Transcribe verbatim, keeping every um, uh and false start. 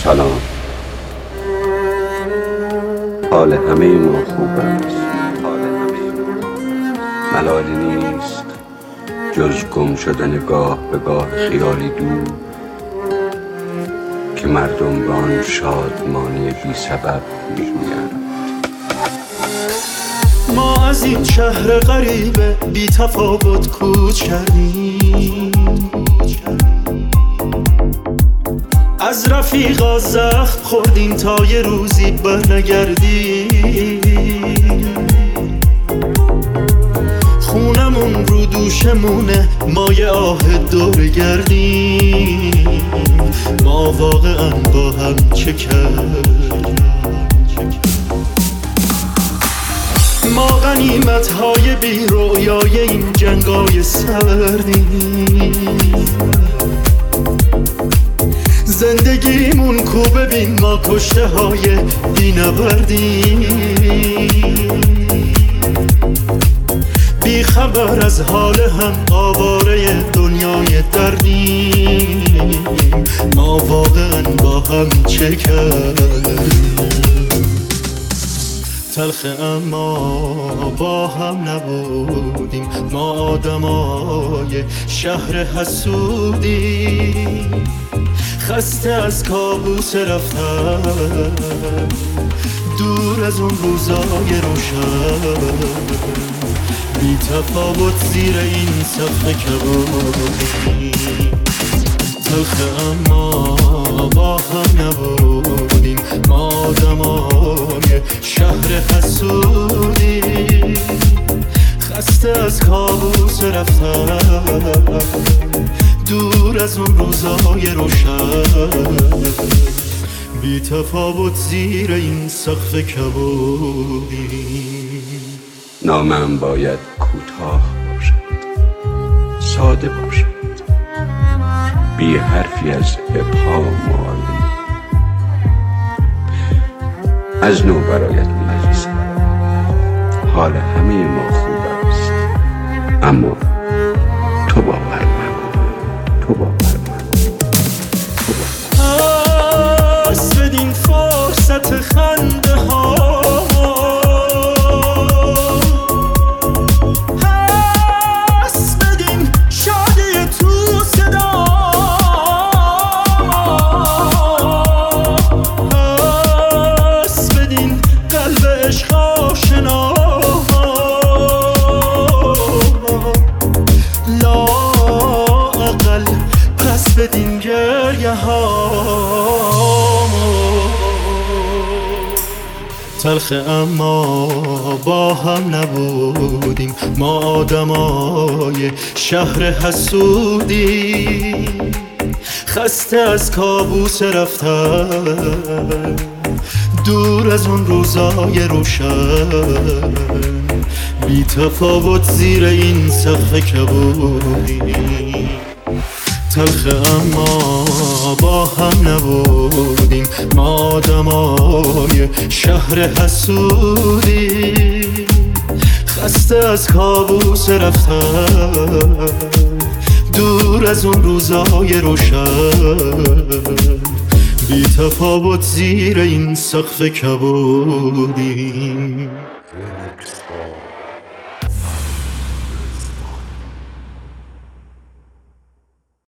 سلام. حال همه ما خوب است. ملالی نیست جز گم شدن گاه به گاه خیالی دور که مردم به آن شادمانی بی سبب می‌جویند. ما از این شهر غریبه بی تفاوت کوچ کردیم، از رفیقا زخم خوردیم تا یه روزی برنگردیم. خونمون رو دوشمونه، ما یه آه دور گردیم. ما واقعا با هم چه کردیم؟ ما غنیمت های بی رویای این جنگای سردیم. زندگیمون کو ببین، ما کشته های بی نبردیم. بی خبر از حال هم آواره دنیای دردیم. ما واقعا با هم چه کردیم؟ تلخ اما با هم نبودیم، ما آدمای شهر حسودیم. خسته از کابوس رفتن، دور از اون روزای روشن. بی تفاوت زیر این سقف کبودیم. تلخ اما با هم نبودیم، ما آدمای شهر حسودیم. خسته از کابوس رفتن، دور از اون روزهای روشن. بی تفاوت زیر این سقف کبودیم. نامم باید کوتاه باشد، ساده باشد، بی حرفی از ابهام و آلوده. از نو برایت می‌نویسم. حال همه ما خوب است، اما تو باور من، تو باور من، تو باور. پس بدین فرصت خنده ها، پس بدین شادی تو صدا، پس بدین قلب عشق آشنا. لااقل پس بدین گریه ها. تلخ اما با هم نبودیم، ما آدمای شهر حسودیم. خسته از کابوس رفتن، دور از اون روزای روشن. بی تفاوت زیر این سقف کبودیم. تلخ اما با هم نبودیم، ما آدمای شهر حسودیم. خسته از کابوس رفتن، دور از اون روزای روشن. بی تفاوت زیر این سقف کبودیم.